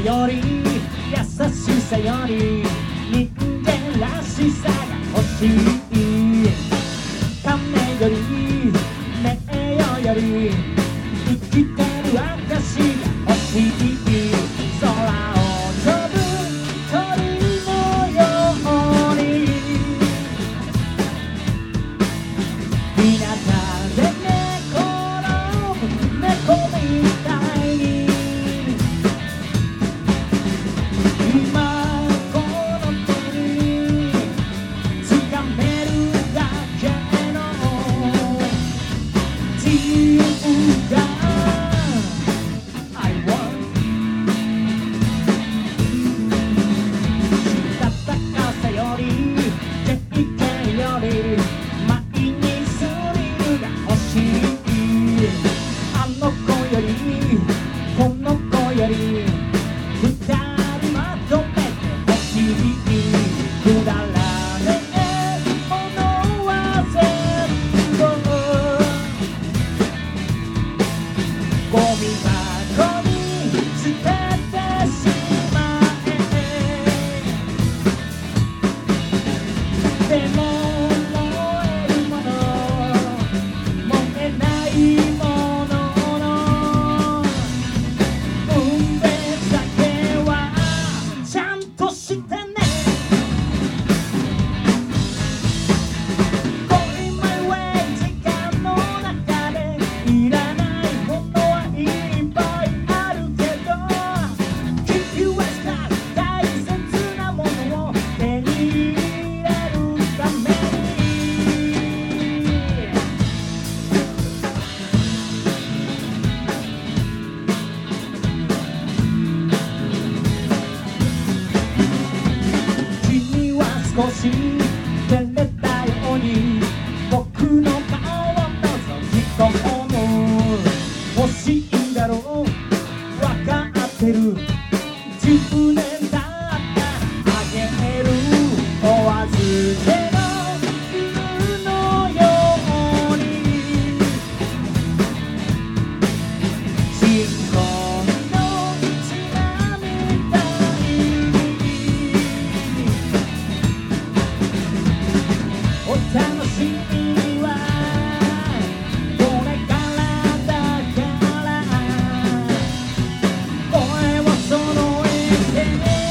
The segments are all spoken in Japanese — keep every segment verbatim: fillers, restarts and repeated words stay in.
より優しさより人間らしさが欲しい。亀より名誉より生きてる証が欲しい。空を飛ぶ鳥のように日向で寝転ぶ猫みたいに今この手に掴めるだけの自由が I want したたかさより経験より前にスリルが欲しい。あの子よりこの子より二人まとめて欲しい。くだらねえものは全部ゴミ箱に捨ててしまえ。でも燃えるもの燃えないものの分別だけはちゃんとしてね。Going my way 時間の中でいらないものはいっぱいあるけど Keep you as that 大切なものを手に入れるために君は少し照れたように僕の顔を覗き込む。欲しいんだろうわかってる。じゅうねんだったらあげる。お預けの犬のように新婚の血みたいにお楽しみはこれからだから声を揃えて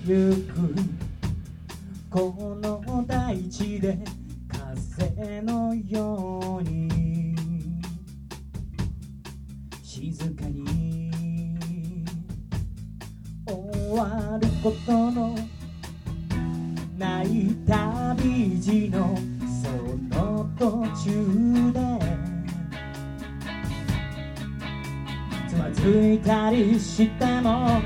ゆくこの大地で風のように静かに終わることのない旅路のその途中でつまずいたりしても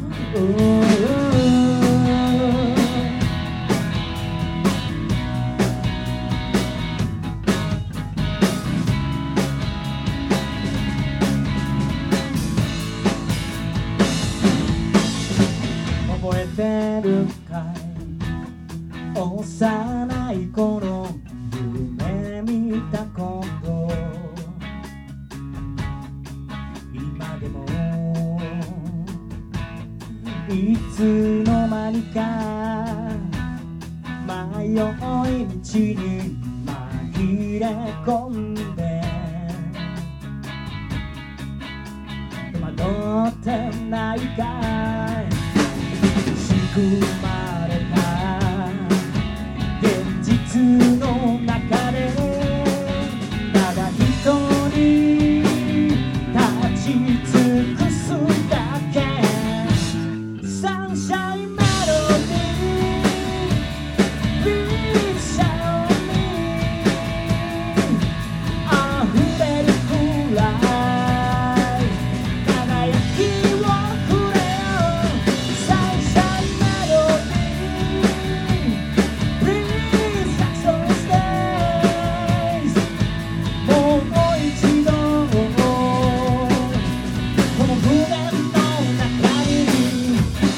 覚えてるかい幼い頃夢見たこと今でもいつの間にか迷い道に紛れ込んで戸惑ってないかい仕組まれた現実の中でただ一人立ち尽くすだけサンシャインメロディー Please show me 溢れるくらい輝きをくれよサンシャインメロディー Please success days もう一度この船の中に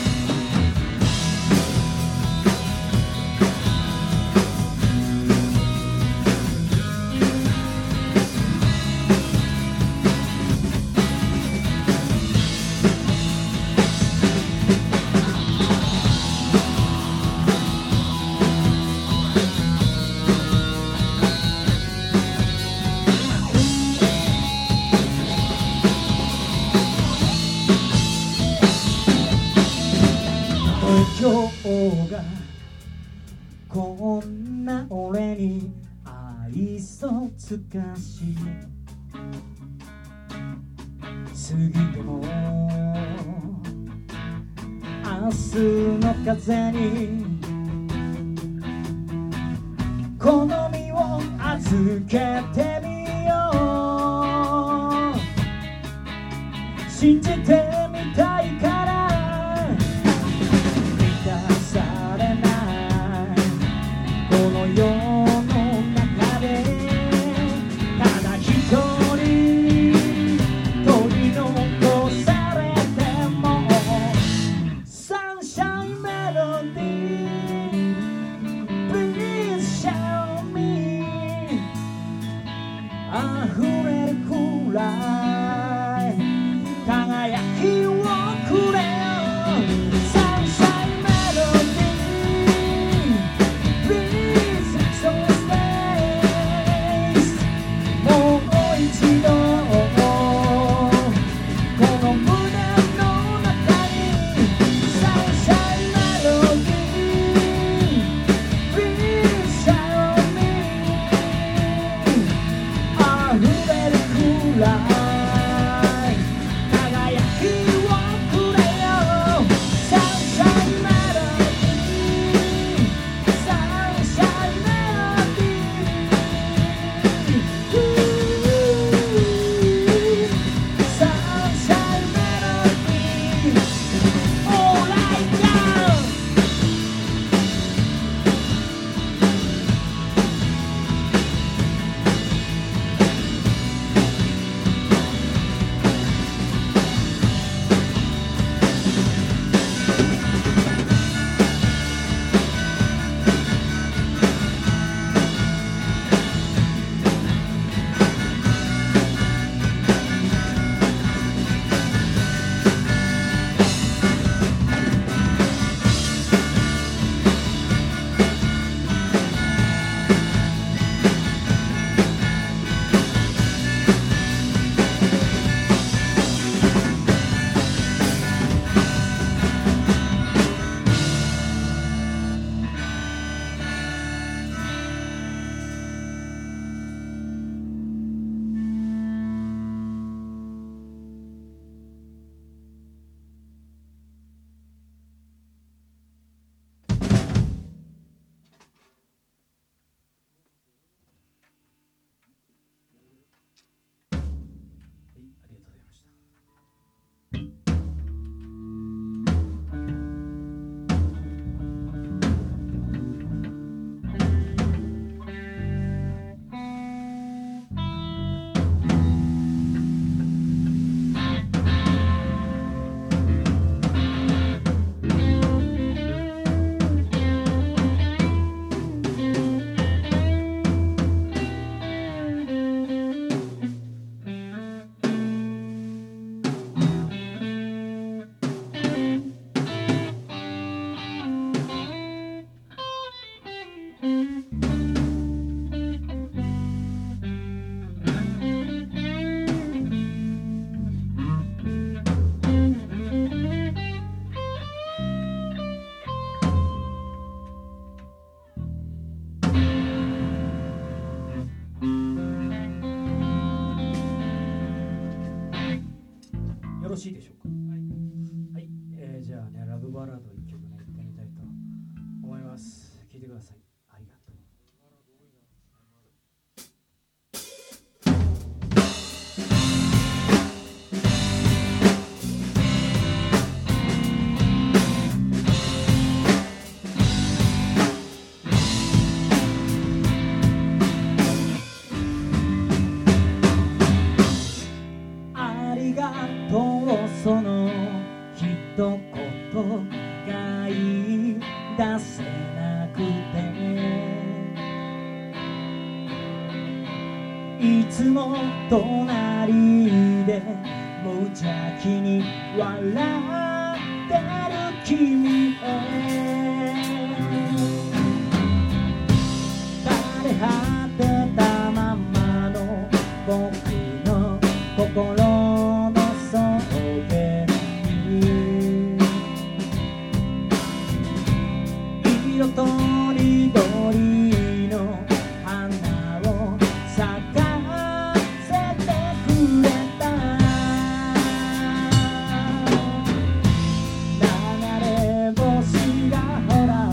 今日がこんな俺に愛想つかし過ぎても明日の風に好みを預けてみよう信じてみたいから世の中でただ一人取り残されてもサンシャインメロディー Please show me 溢れるくらい輝きいつも隣で無邪気に笑ってる君へ枯れ果てたままの僕の心の袖に色とりどりの花を咲かせてくれた流れ星がほら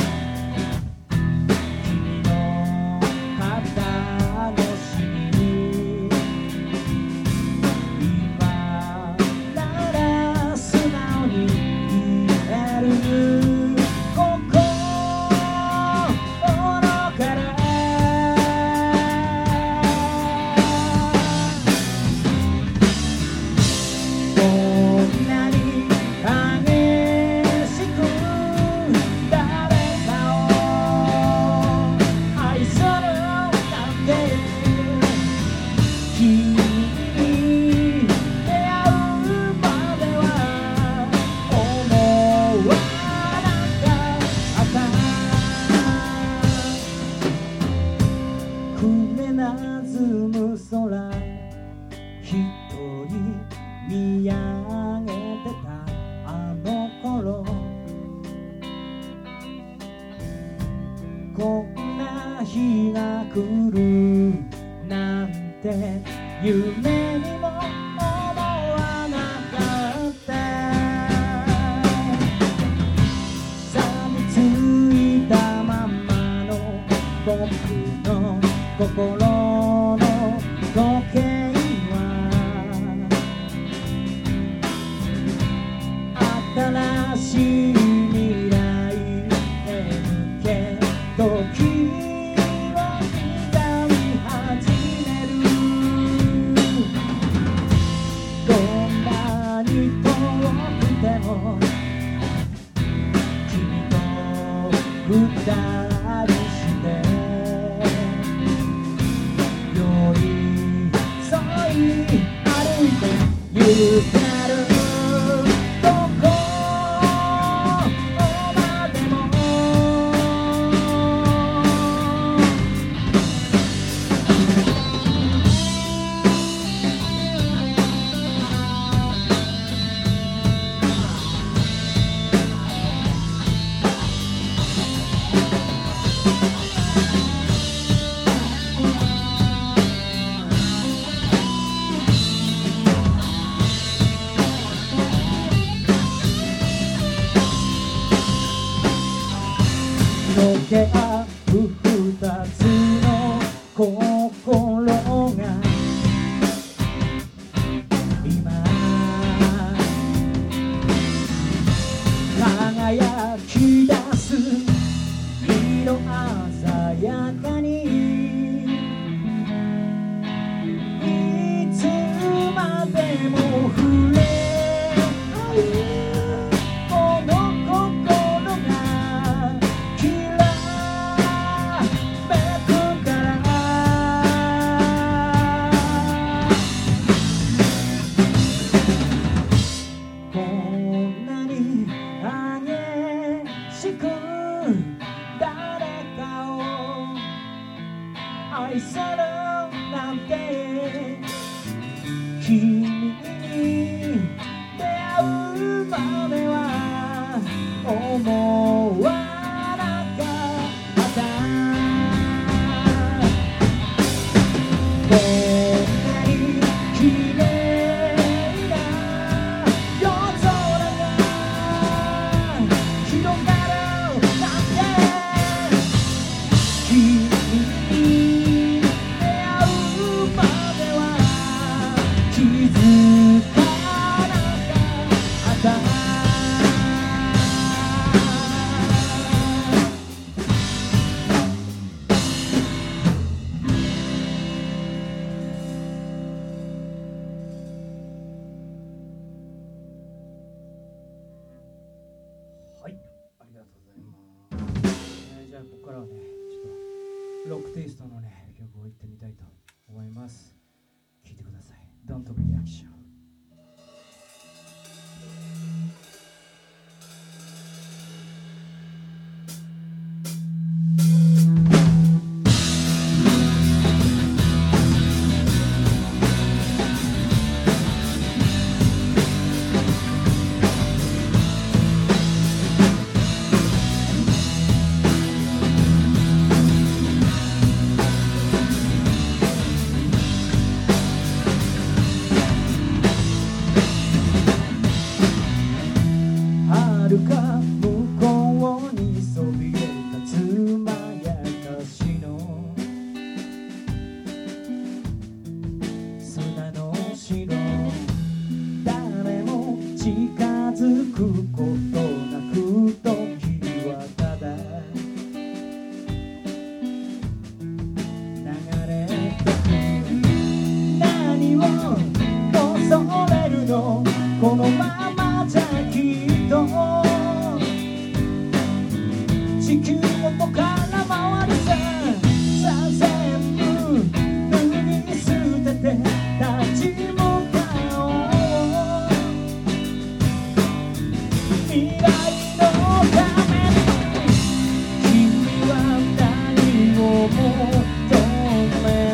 君の肩越しに今なら素直に言える見上げてたあの頃こんな日が来るなんて夢にも思わなかった錆びついたままの僕の心の時計新しい未来へ向け時を刻み始めるどんなに遠くても君と二人して寄り添い歩いてゆくなる溶け合う二つの心が今輝き出す色鮮やかにいつまでも触れ合う愛されなんて君に出会うまでは思わなかったこんなに綺麗な夜空が広がるなんて君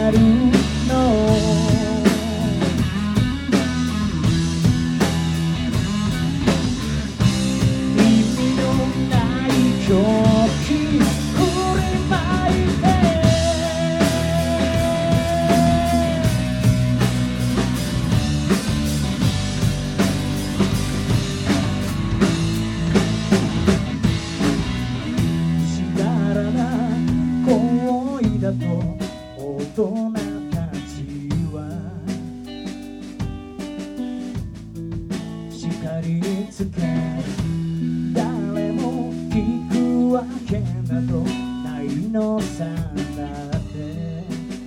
るの意味のない狂気振りまいてしがらな行為だと大人たちは叱りつけ誰も聞くわけなどないのさだって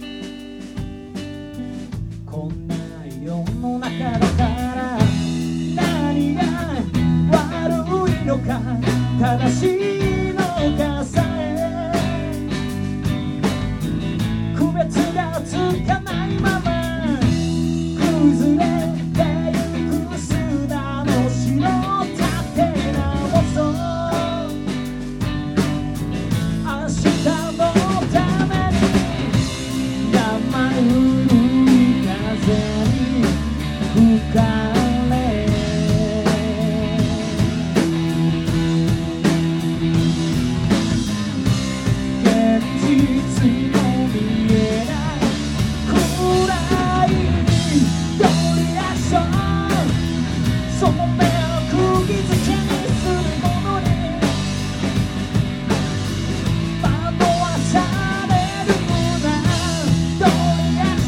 こんな世の中だから何が悪いのか正しいのかさえ区別がつかないまま崩れてゆく砂の城立て直そう明日のために生ぬるい風に吹かれ現実の見えない暗いドリアクションその目を釘付けにするものに惑わされるなドリアク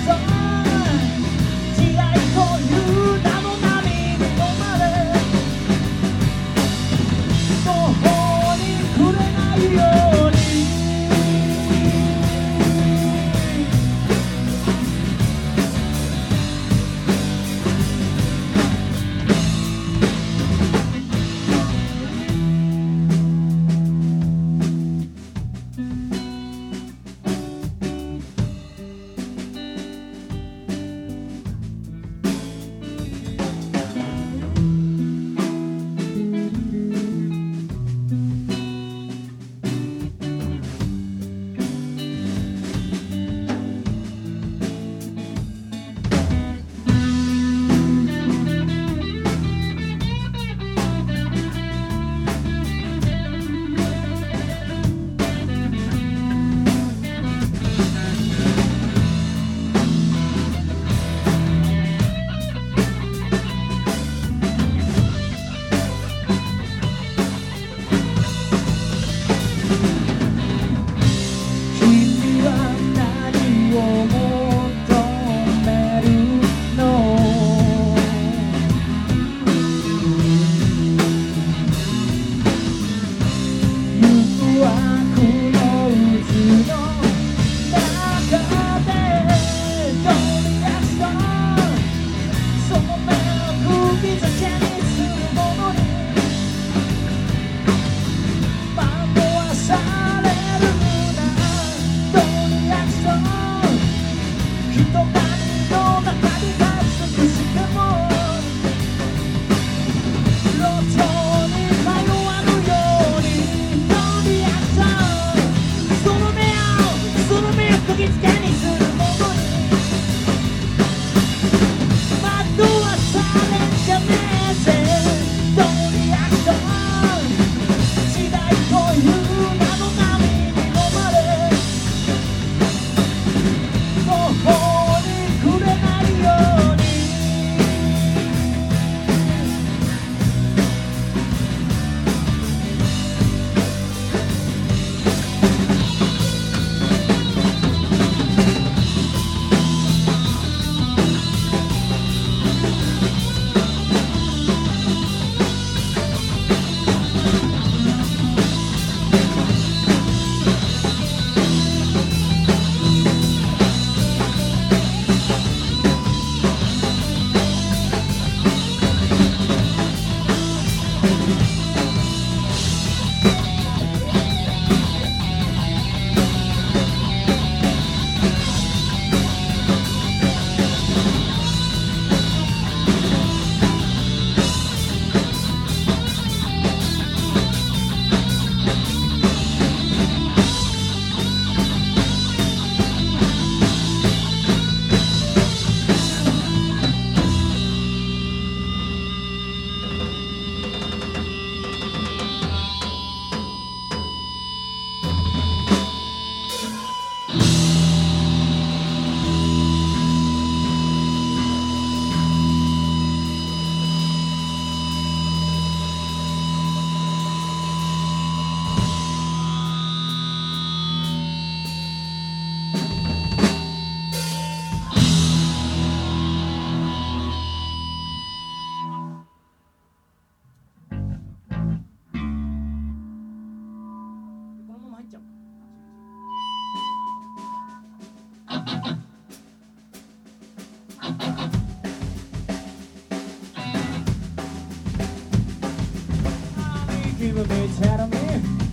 分に tell me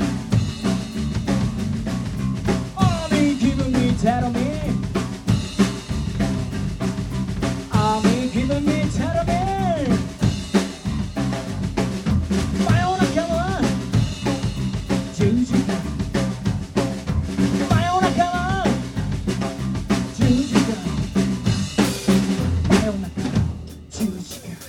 雨気分に tell me 雨気分に tell me 真夜中はじゅうじかん真夜中はじゅうじかん真夜中じゅうじかん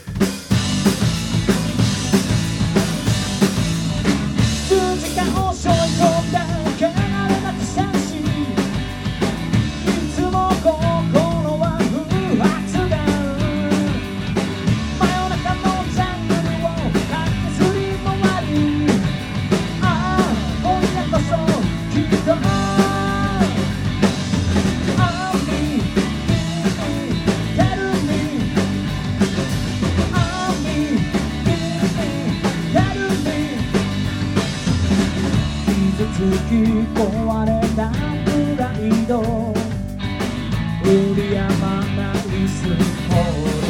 数時間を背負い込んだ汚れなくさしいつも心は不発だ真夜中のジャングルを駆けずり回りああ今夜こそきっと傷つき壊れたプライド売りやまないスポーツ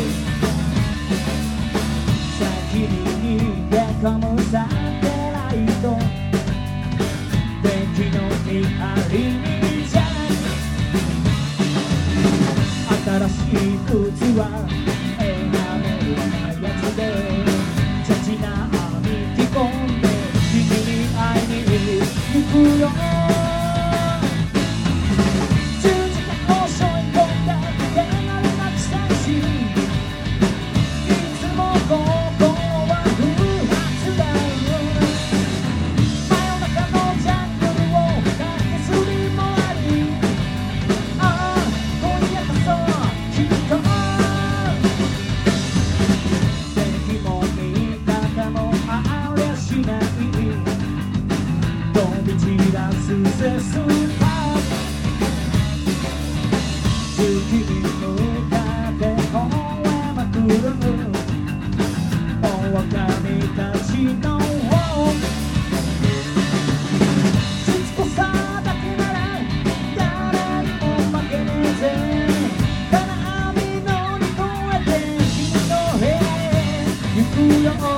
先に逃げ込むサテライト敵の見張りにじゃ新しい靴は選べるなやつでチャチな網着込んで君に会いに行くよ十字架を背負い込んだ汚れなくさしいつも心は不発だ真夜中のジャングルを駆けずり回りああ今夜こそきっと敵も味方もありゃしない飛び散らすゼスパー月に向かって吠えまくる狼たちのしつこさだけなら誰にも負けねえぜ金網乗り越えて君の部屋へ行くよ